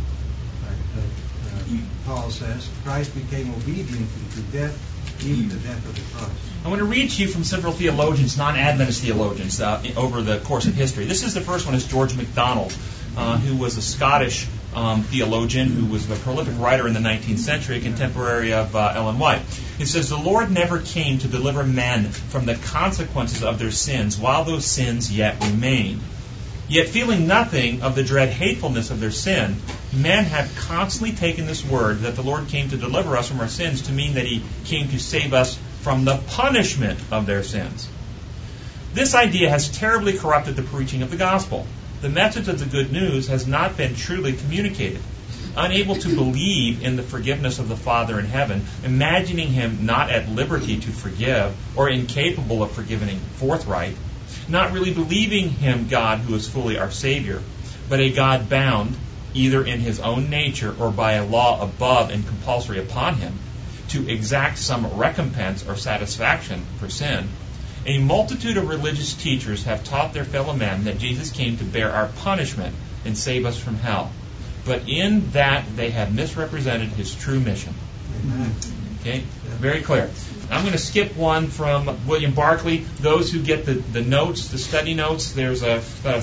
Paul says, Christ became obedient to death, even the death of the cross. I want to read to you from several theologians, non-Adventist theologians, over the course of history. This is the first one, is George MacDonald, who was a Scottish theologian who was a prolific writer in the 19th century, a contemporary of Ellen White. He says, the Lord never came to deliver men from the consequences of their sins while those sins yet remained. Yet feeling nothing of the dread hatefulness of their sin, men have constantly taken this word that the Lord came to deliver us from our sins to mean that he came to save us from the punishment of their sins. This idea has terribly corrupted the preaching of the gospel. The message of the good news has not been truly communicated. Unable to believe in the forgiveness of the Father in heaven, imagining him not at liberty to forgive or incapable of forgiving forthright, not really believing him God who is fully our Savior, but a God bound, either in his own nature or by a law above and compulsory upon him, to exact some recompense or satisfaction for sin. A multitude of religious teachers have taught their fellow men that Jesus came to bear our punishment and save us from hell. But in that they have misrepresented his true mission. Amen. Okay? Very clear. I'm going to skip one from William Barclay. Those who get the notes, the study notes, there's a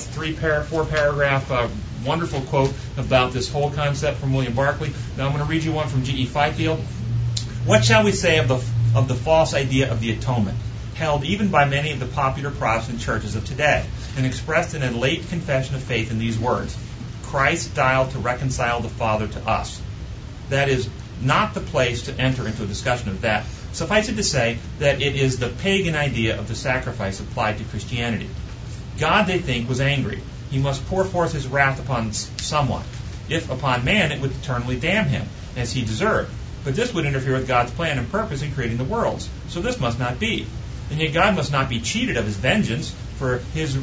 4 paragraph wonderful quote about this whole concept from William Barclay. Now I'm going to read you one from G.E. Fifield. What shall we say of the false idea of the atonement, held even by many of the popular Protestant churches of today, and expressed in a late confession of faith in these words: Christ died to reconcile the Father to us. That is not the place to enter into a discussion of that. Suffice it to say that it is the pagan idea of the sacrifice applied to Christianity. God, they think, was angry. He must pour forth his wrath upon someone. If upon man, it would eternally damn him, as he deserved. But this would interfere with God's plan and purpose in creating the worlds. So this must not be. And yet God must not be cheated of his vengeance. For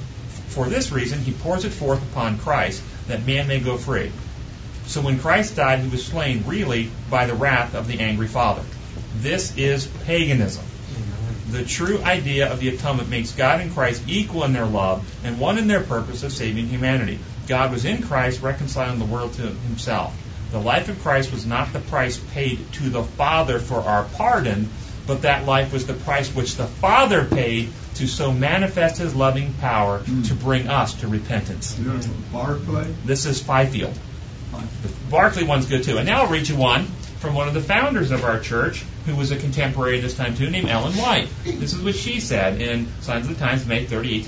this reason, he pours it forth upon Christ, that man may go free. So when Christ died, he was slain really by the wrath of the angry Father. This is paganism. The true idea of the atonement makes God and Christ equal in their love and one in their purpose of saving humanity. God was in Christ reconciling the world to himself. The life of Christ was not the price paid to the Father for our pardon, but that life was the price which the Father paid to so manifest his loving power to bring us to repentance. Barclay? This is Fifield. The Barclay one's good too. And now I'll read you one from one of the founders of our church, who was a contemporary at this time too, named Ellen White. This is what she said in Signs of the Times, May 30,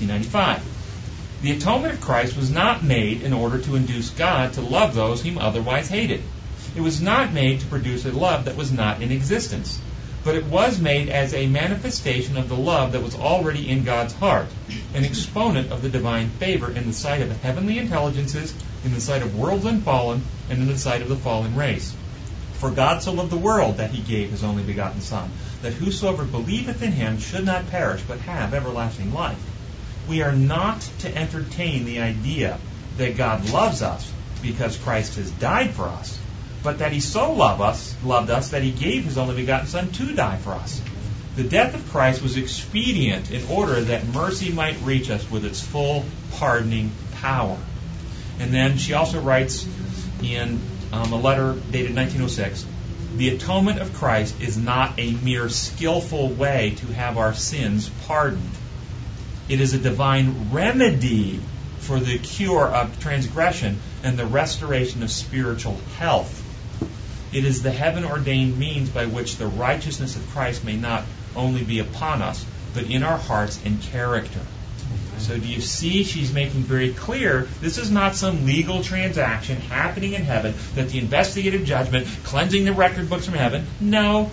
1895. The atonement of Christ was not made in order to induce God to love those whom otherwise hated. It was not made to produce a love that was not in existence. But it was made as a manifestation of the love that was already in God's heart, an exponent of the divine favor in the sight of the heavenly intelligences, in the sight of worlds unfallen, and in the sight of the fallen race. For God so loved the world that he gave his only begotten Son, that whosoever believeth in him should not perish, but have everlasting life. We are not to entertain the idea that God loves us because Christ has died for us, but that he so loved us that he gave his only begotten Son to die for us. The death of Christ was expedient in order that mercy might reach us with its full pardoning power. And then she also writes in a letter dated 1906, the atonement of Christ is not a mere skillful way to have our sins pardoned. It is a divine remedy for the cure of transgression and the restoration of spiritual health. It is the heaven-ordained means by which the righteousness of Christ may not only be upon us, but in our hearts and character. So do you see she's making very clear this is not some legal transaction happening in heaven, that the investigative judgment, cleansing the record books from heaven. No.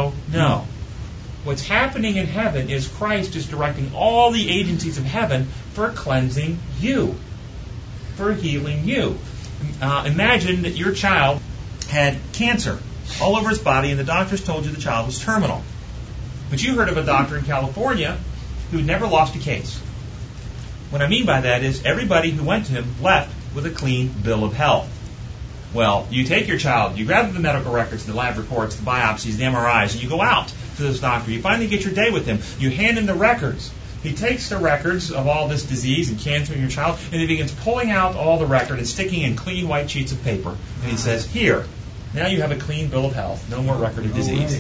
What's happening in heaven is Christ is directing all the agencies of heaven for cleansing you, for healing you. Imagine that your child had cancer all over his body and the doctors told you the child was terminal. But you heard of a doctor in California who never lost a case. What I mean by that is everybody who went to him left with a clean bill of health. Well, you take your child, you grab the medical records, the lab reports, the biopsies, the MRIs, and you go out to this doctor. You finally get your day with him. You hand him the records. He takes the records of all this disease and cancer in your child, and he begins pulling out all the record and sticking in clean white sheets of paper. And he says, here, now you have a clean bill of health. No more record of disease.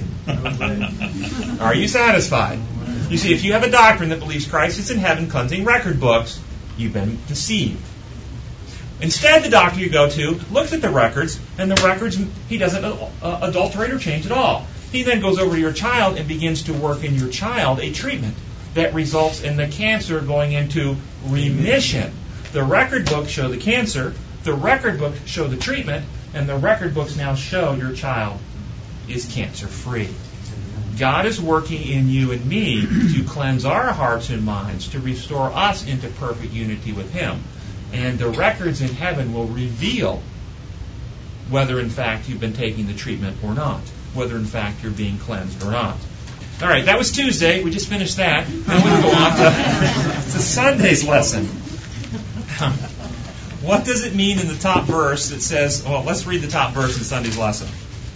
Are you satisfied? You see, if you have a doctrine that believes Christ is in heaven cleansing record books, you've been deceived. Instead, the doctor you go to looks at the records, and the records he doesn't adulterate or change at all. He then goes over to your child and begins to work in your child a treatment that results in the cancer going into remission. The record books show the cancer, the record books show the treatment, and the record books now show your child is cancer-free. God is working in you and me to cleanse our hearts and minds, to restore us into perfect unity with Him. And the records in heaven will reveal whether in fact you've been taking the treatment or not, whether in fact you're being cleansed or not. All right, that was Tuesday. We just finished that. Now we go on to Sunday's lesson. What does it mean in the top verse that says, well, let's read the top verse in Sunday's lesson.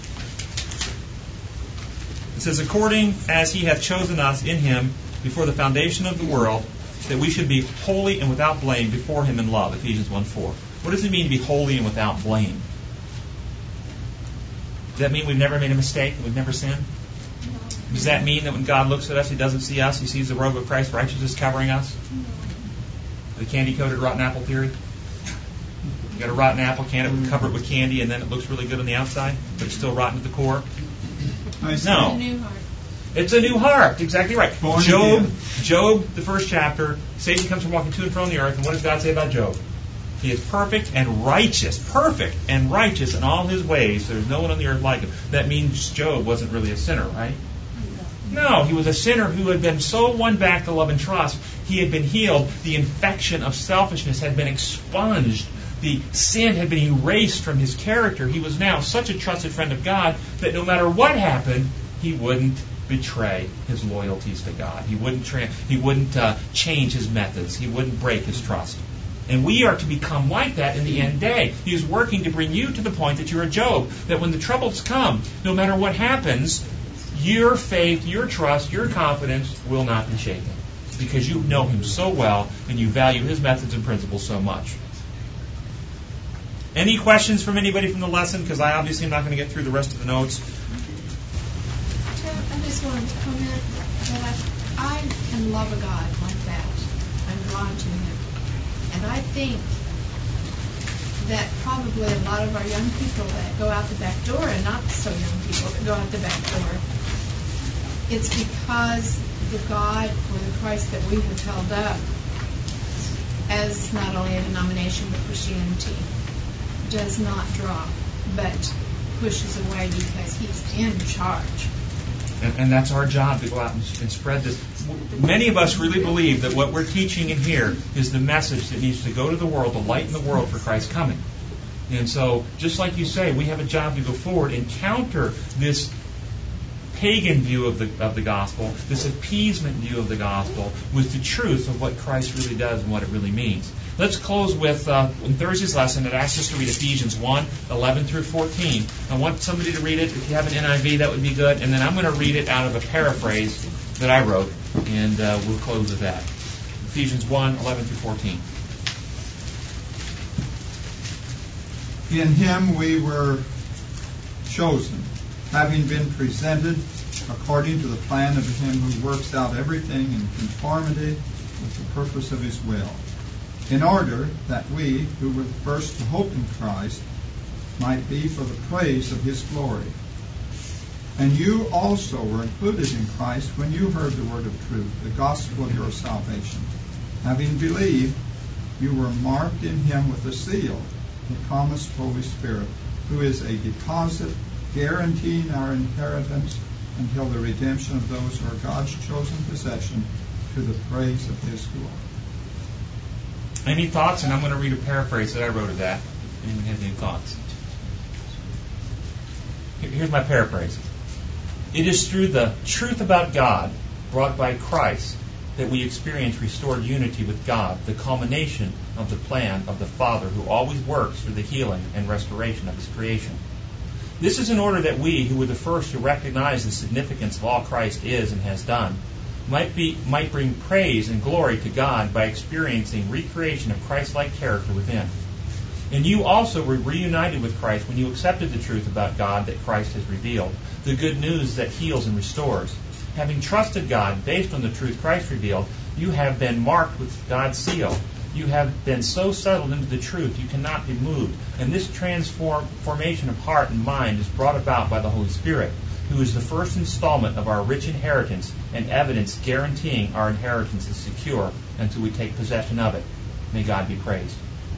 It says, according as He hath chosen us in Him before the foundation of the world, that we should be holy and without blame before Him in love, Ephesians 1:4. What does it mean to be holy and without blame? Does that mean we've never made a mistake, we've never sinned? Does that mean that when God looks at us, He doesn't see us, He sees the robe of Christ's righteousness covering us? The candy-coated rotten apple theory? You got a rotten apple, can it cover it with candy, and then it looks really good on the outside, but it's still rotten at the core? No. It's a new heart. Exactly right. Job, the first chapter, Satan comes from walking to and from the earth, and what does God say about Job? He is perfect and righteous in all his ways. There's no one on the earth like him. That means Job wasn't really a sinner, right? No, he was a sinner who had been so won back to love and trust. He had been healed. The infection of selfishness had been expunged. The sin had been erased from his character. He was now such a trusted friend of God that no matter what happened, he wouldn't betray his loyalties to God. He wouldn't change his methods. He wouldn't break his trust. And we are to become like that in the end day. He is working to bring you to the point that you're a Job, that when the troubles come, no matter what happens, your faith, your trust, your confidence will not be shaken, because you know Him so well and you value His methods and principles so much. Any questions from anybody from the lesson? Because I obviously am not going to get through the rest of the notes. I just wanted to comment that I can love a God like that. I'm drawn to Him. And I think that probably a lot of our young people that go out the back door, and not so young people that go out the back door, it's because the God or the Christ that we have held up as not only a denomination but Christianity does not draw, but pushes away because He's in charge. And that's our job, to go out and spread this. Many of us really believe that what we're teaching in here is the message that needs to go to the world, to lighten the world for Christ's coming. And so, just like you say, we have a job to go forward and counter this pagan view of the gospel, this appeasement view of the gospel, with the truth of what Christ really does and what it really means. Let's close with, in Thursday's lesson, it asks us to read Ephesians 1, 11 through 14. I want somebody to read it. If you have an NIV, that would be good. And then I'm going to read it out of a paraphrase that I wrote, and we'll close with that. Ephesians 1:11 through 14. In him we were chosen, having been presented according to the plan of him who works out everything in conformity with the purpose of his will, in order that we, who were first to hope in Christ, might be for the praise of his glory. And you also were included in Christ when you heard the word of truth, the gospel of your salvation. Having believed, you were marked in him with a seal, the promised Holy Spirit, who is a deposit guaranteeing our inheritance until the redemption of those who are God's chosen possession, to the praise of his glory. Any thoughts? And I'm going to read a paraphrase that I wrote of that. Anyone have any thoughts? Here's my paraphrase. It is through the truth about God brought by Christ that we experience restored unity with God, the culmination of the plan of the Father who always works for the healing and restoration of his creation. This is in order that we, who were the first to recognize the significance of all Christ is and has done, might bring praise and glory to God by experiencing recreation of Christ-like character within. And you also were reunited with Christ when you accepted the truth about God that Christ has revealed, the good news that heals and restores. Having trusted God based on the truth Christ revealed, you have been marked with God's seal. You have been so settled into the truth you cannot be moved. And this transformation of heart and mind is brought about by the Holy Spirit, who is the first installment of our rich inheritance and evidence guaranteeing our inheritance is secure until we take possession of it. May God be praised.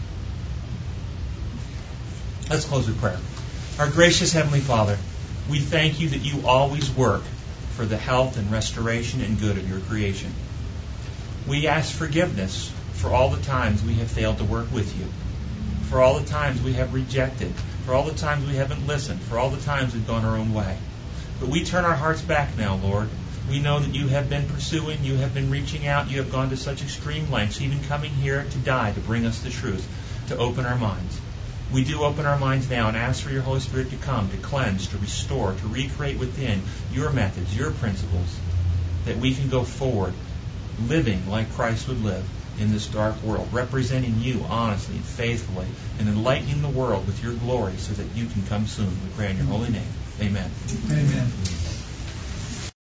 Let's close with prayer. Our gracious Heavenly Father, we thank you that you always work for the health and restoration and good of your creation. We ask forgiveness for all the times we have failed to work with you, for all the times we have rejected, for all the times we haven't listened, for all the times we've gone our own way. But we turn our hearts back now, Lord. We know that you have been pursuing, you have been reaching out, you have gone to such extreme lengths, even coming here to die to bring us the truth, to open our minds. We do open our minds now and ask for your Holy Spirit to come, to cleanse, to restore, to recreate within your methods, your principles, that we can go forward, living like Christ would live in this dark world, representing you honestly and faithfully, and enlightening the world with your glory so that you can come soon. We pray in your holy name. Amen. Amen.